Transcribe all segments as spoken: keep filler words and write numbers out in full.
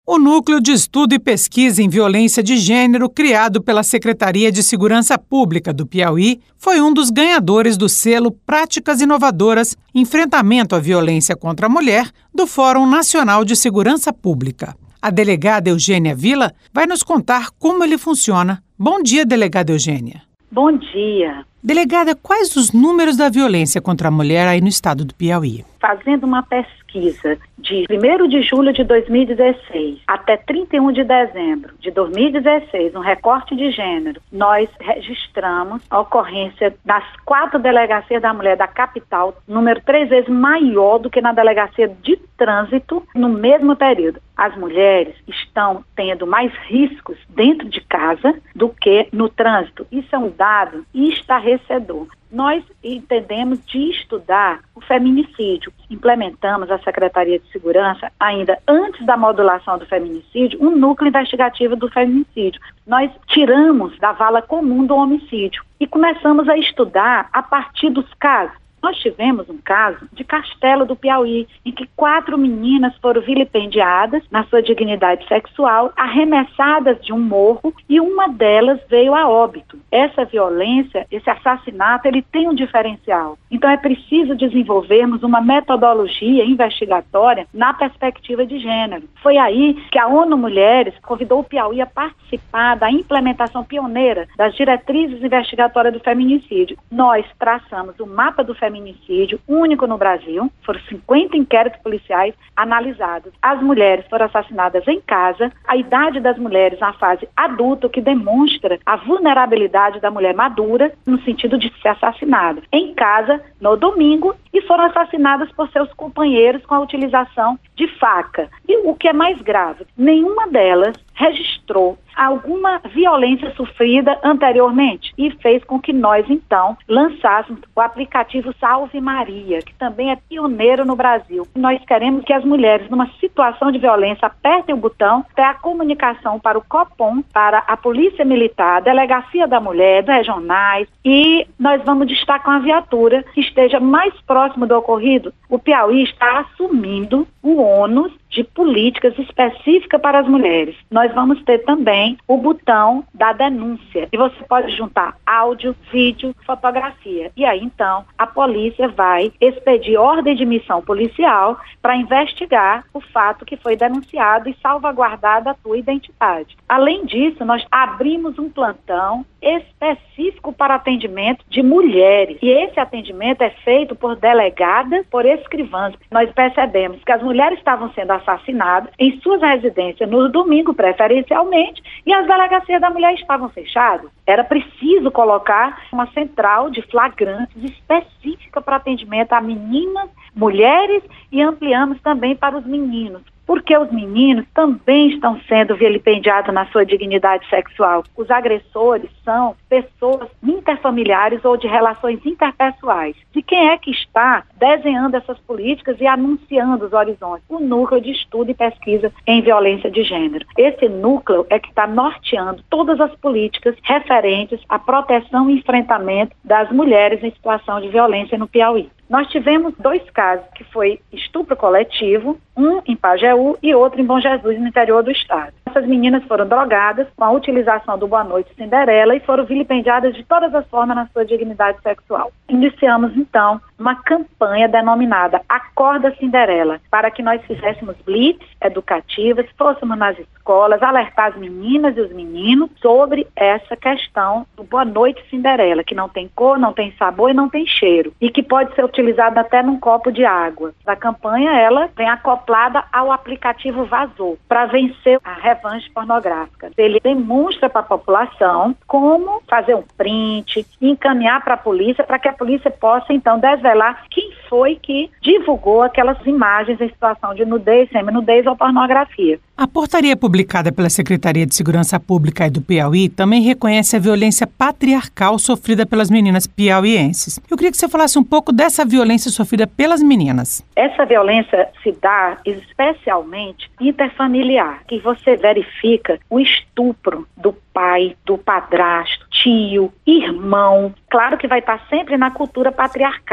O Núcleo de Estudo e Pesquisa em Violência de Gênero, criado pela Secretaria de Segurança Pública do Piauí, foi um dos ganhadores do selo Práticas Inovadoras Enfrentamento à Violência contra a Mulher do Fórum Nacional de Segurança Pública. A delegada Eugênia Vila vai nos contar como ele funciona. Bom dia, delegada Eugênia. Bom dia. Delegada, quais os números da violência contra a mulher aí no estado do Piauí? Fazendo uma pesquisa de primeiro de julho de dois mil e dezesseis até trinta e um de dezembro de dois mil e dezesseis, um recorte de gênero, nós registramos a ocorrência das quatro delegacias da mulher da capital, número três vezes maior do que na delegacia de trânsito no mesmo período. As mulheres estão tendo mais riscos dentro de casa do que no trânsito. Isso é um dado estarrecedor. Nós entendemos de estudar o feminicídio. Implementamos a Secretaria de Segurança, ainda antes da modulação do feminicídio, um núcleo investigativo do feminicídio. Nós tiramos da vala comum do homicídio e começamos a estudar a partir dos casos. Nós tivemos um caso de Castelo do Piauí, em que quatro meninas foram vilipendiadas na sua dignidade sexual, arremessadas de um morro, e uma delas veio a óbito. Essa violência, esse assassinato, ele tem um diferencial. Então é preciso desenvolvermos uma metodologia investigatória na perspectiva de gênero. Foi aí que a ONU Mulheres convidou o Piauí a participar da implementação pioneira das diretrizes investigatórias do feminicídio. Nós traçamos o mapa do feminicídio, feminicídio único no Brasil. Foram cinquenta inquéritos policiais analisados. As mulheres foram assassinadas em casa. A idade das mulheres na fase adulta, o que demonstra a vulnerabilidade da mulher madura no sentido de ser assassinada em casa, no domingo, e foram assassinadas por seus companheiros com a utilização de faca. E o que é mais grave, nenhuma delas registrou alguma violência sofrida anteriormente, e fez com que nós, então, lançássemos o aplicativo Salve Maria, que também é pioneiro no Brasil. Nós queremos que as mulheres, numa situação de violência, apertem o botão, até a comunicação para o COPOM, para a Polícia Militar, a Delegacia da Mulher, dos regionais, e nós vamos destacar uma viatura que esteja mais próximo do ocorrido. O Piauí está assumindo o ônus de políticas específicas para as mulheres. Nós vamos ter também o botão da denúncia. E você pode juntar áudio, vídeo, fotografia. E aí, então, a polícia vai expedir ordem de missão policial para investigar o fato que foi denunciado e salvaguardar a tua identidade. Além disso, nós abrimos um plantão específico para atendimento de mulheres. E esse atendimento é feito por delegadas, por escrivãs. Nós percebemos que as mulheres estavam sendo assassinadas em suas residências no domingo, preferencialmente, e as delegacias da mulher estavam fechadas. Era preciso colocar uma central de flagrantes específica para atendimento a meninas, mulheres, e ampliamos também para os meninos, porque os meninos também estão sendo vilipendiados na sua dignidade sexual. Os agressores são pessoas interfamiliares ou de relações interpessoais. E quem é que está desenhando essas políticas e anunciando os horizontes? O Núcleo de Estudo e Pesquisa em Violência de Gênero. Esse núcleo é que está norteando todas as políticas referentes à proteção e enfrentamento das mulheres em situação de violência no Piauí. Nós tivemos dois casos, que foi estupro coletivo, um em Pajeú e outro em Bom Jesus, no interior do estado. Essas meninas foram drogadas com a utilização do Boa Noite Cinderela e foram vilipendiadas de todas as formas na sua dignidade sexual. Iniciamos, então, uma campanha denominada Acorda Cinderela, para que nós fizéssemos blitz educativas, fôssemos nas escolas, alertar as meninas e os meninos sobre essa questão do Boa Noite Cinderela, que não tem cor, não tem sabor e não tem cheiro, e que pode ser utilizada até num copo de água. A campanha, ela vem acoplada ao aplicativo Vazou, para vencer a revanche pornográfica. Ele demonstra para a população como fazer um print e encaminhar para a polícia, para que a polícia possa, então, desvelar quem foi que divulgou aquelas imagens em situação de nudez, semi-nudez ou pornografia. A portaria publicada pela Secretaria de Segurança Pública do Piauí também reconhece a violência patriarcal sofrida pelas meninas piauienses. Eu queria que você falasse um pouco dessa violência sofrida pelas meninas. Essa violência se dá especialmente interfamiliar, que você verifica o estupro do pai, do padrasto, tio, irmão. Claro que vai estar sempre na cultura patriarcal.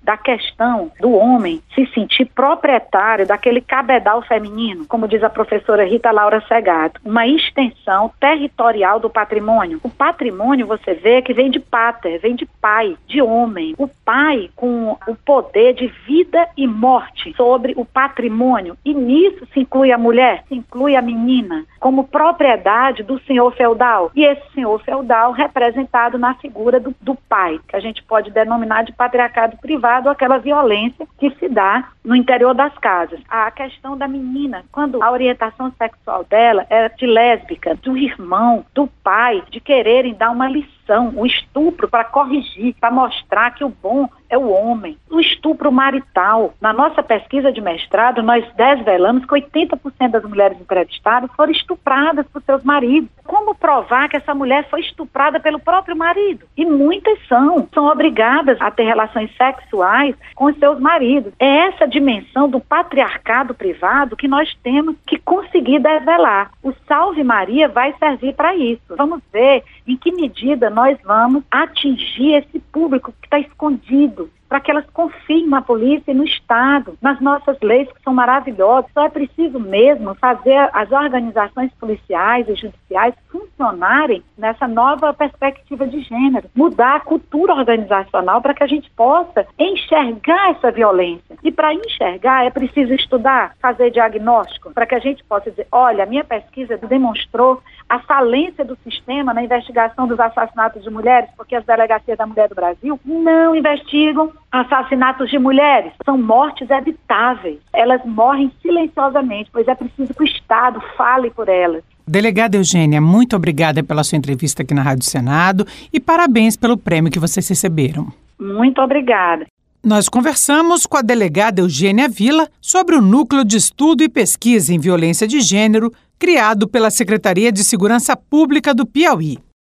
da questão do homem se sentir proprietário daquele cabedal feminino, como diz a professora Rita Laura Segato, uma extensão territorial do patrimônio. O patrimônio, você vê, que vem de pater, vem de pai, de homem. O pai com o poder de vida e morte sobre o patrimônio. E nisso se inclui a mulher, se inclui a menina, como propriedade do senhor feudal. E esse senhor feudal representado na figura do, do pai, que a gente pode denominar de patriarcado privado, aquela violência que se dá no interior das casas. A questão da menina, quando a orientação sexual dela era de lésbica, do irmão, do pai, de quererem dar uma lição, um estupro para corrigir, para mostrar que o bom é o homem. O estupro marital. Na nossa pesquisa de mestrado, nós desvelamos que oitenta por cento das mulheres entrevistadas foram estupradas por seus maridos. Como provar que essa mulher foi estuprada pelo próprio marido? E muitas são. São obrigadas a ter relações sexuais com os seus maridos. É essa dimensão do patriarcado privado que nós temos que conseguir desvelar. O Salve Maria vai servir para isso. Vamos ver em que medida nós vamos atingir esse público que está escondido, para que elas confiem na polícia e no Estado, nas nossas leis que são maravilhosas. Só é preciso mesmo fazer as organizações policiais e judiciais funcionarem nessa nova perspectiva de gênero, mudar a cultura organizacional para que a gente possa enxergar essa violência. E para enxergar é preciso estudar, fazer diagnóstico, para que a gente possa dizer, olha, a minha pesquisa demonstrou a falência do sistema na investigação dos assassinatos de mulheres, porque as delegacias da mulher do Brasil não investigam assassinatos de mulheres. São mortes evitáveis. Elas morrem silenciosamente, pois é preciso que o Estado fale por elas. Delegada Eugênia, muito obrigada pela sua entrevista aqui na Rádio Senado e parabéns pelo prêmio que vocês receberam. Muito obrigada. Nós conversamos com a delegada Eugênia Villa sobre o Núcleo de Estudo e Pesquisa em Violência de Gênero, criado pela Secretaria de Segurança Pública do Piauí.